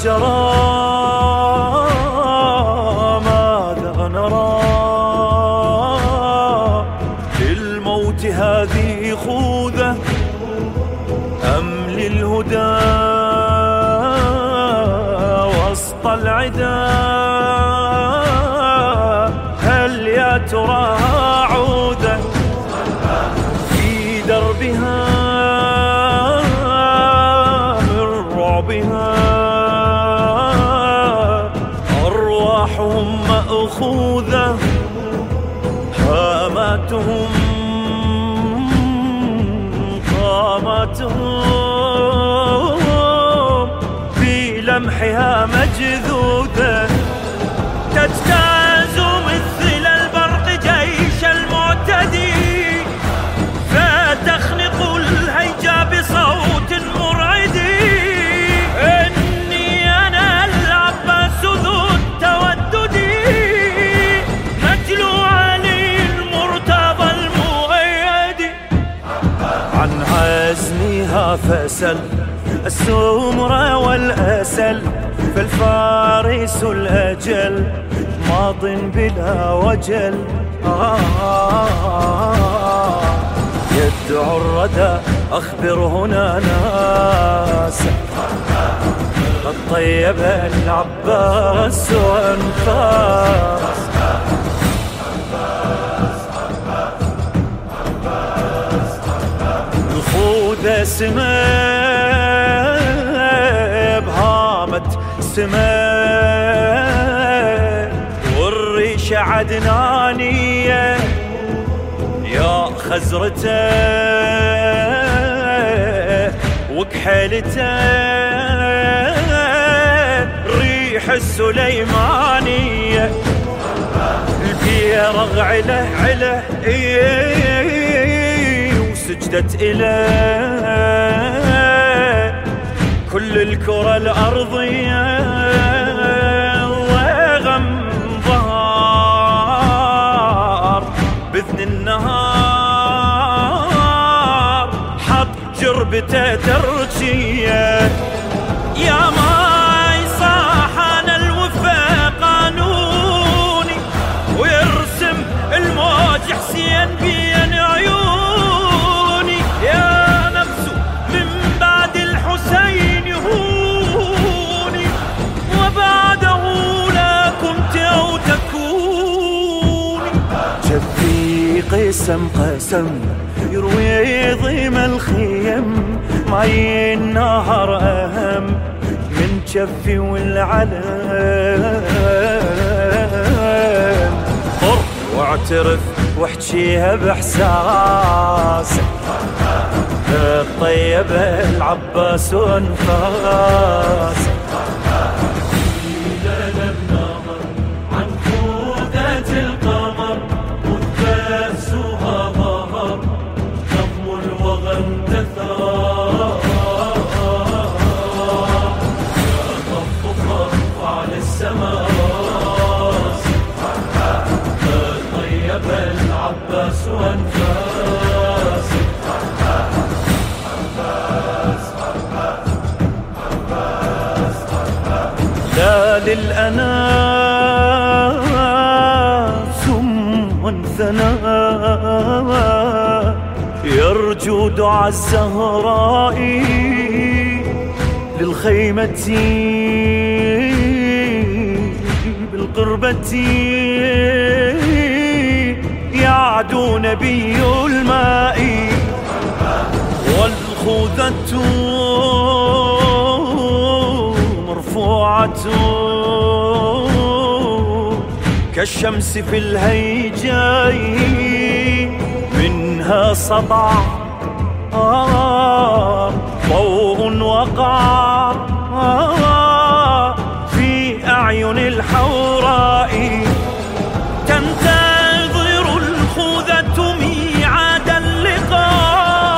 جرى ماذا نرى للموت هذه خوذة أم للهدى وسط العدا؟ هل يا ترى عودة في دربها من رعبها؟ أرواحهم مأخوذة هاماتهم قاماتهم في لمحها مجذوذة تجتاز مثل البرق جيش المعتدي فتخنق الهيجا بصوت مرعد. إني أنا العباس ذو التودد نجل علي المرتضى المؤيد. عن عزمها فسل السمر والأسل فالفارس الأجل ماض بلا وجل. يدعو الردى أخبر هنا ناسا قد طيب العباس وانفاس. الخوذة سماب هامت سماب والريشة عدنانية يا خزرته وكحلته ريح السليمانية. البيرغ عله عله وسجدت إله كل الكرة الأرضية وغم ظهر بإذن النهار حط جربته ترجية. يا ماي صاحن الوفا قانوني ويرسم الموج حسين بين عيوني. يا نفس من بعد الحسين يهوني وبعده لا كنت أو تكوني. جفي قسم قسم يروي ضيم الخيم معي النهر أهم من جفي والعلم. قر واعترف واحجيها بإحساسك طيب العباس وانفاسك. عن خوذة القمر مدبسها ظهر نظم الوغى انتثار. يا طف على السماء طيب العباس وانفاس. لا للأنام ثم ثناء يرجو دعاء الزهراء للخيمة بالقربة يعدو نبي الماء. والخوذة مرفوعة كالشمس في الهيجاء منها سطع ضوء وقع في أعين الحوراء. تنتظر الخوذة ميعاد اللقاء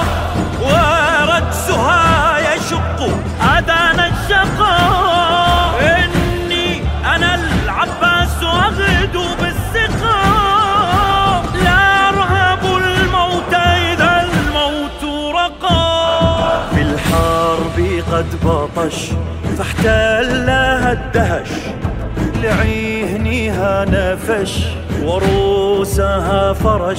ورجسها يشق أذان الشقاء. إني أنا العباس أغدو بالسقاء لا أرهب الموت إذا الموت رقى. في الحرب قد بطش فاحتلها الدهش، لعيهنيها نفش وروسها فرش.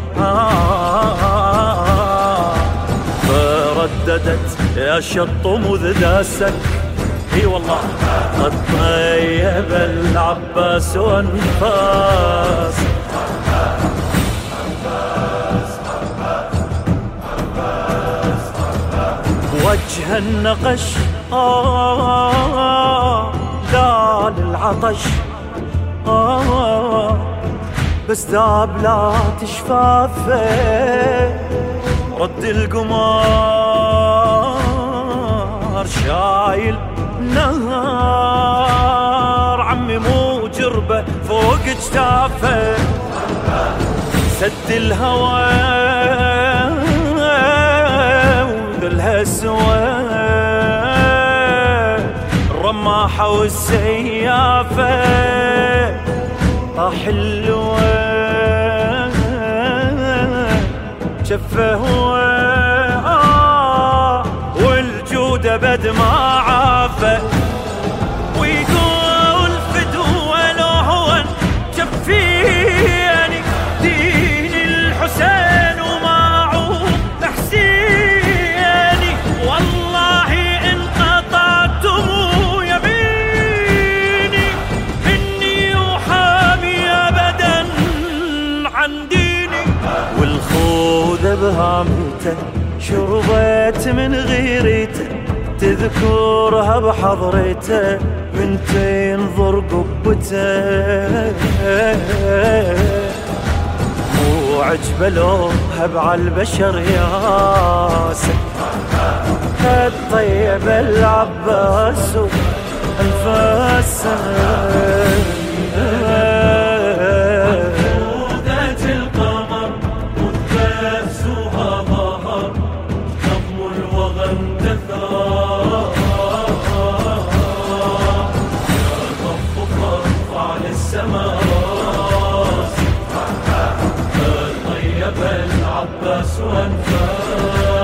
فرددت يا شط مذ داسك، اي والله قد طيب العباس وانفاس. وجه النقش لا للعطش بس ذاب لا تشفافه. رد القمار شايل نهار، عمي مو جربه فوق اجتافه. سد الهوى وذلها سوى، الرماحة والسيافة طاح اللوى. شفه هو والجودة بد ما عافه. ويقول فدوة لو هو شفيني دين الحسين وماعوب حسيني. والله إن قطعتم يميني إني أحامي أبدا عن ديني. والخوذة بهامته شربت من غيرته، تذكرها بحضرته من تنظر قبته. مو عجبه لوهب عالبشر ياسه، قد طيب العباس انفاسه. العباس وانفاس.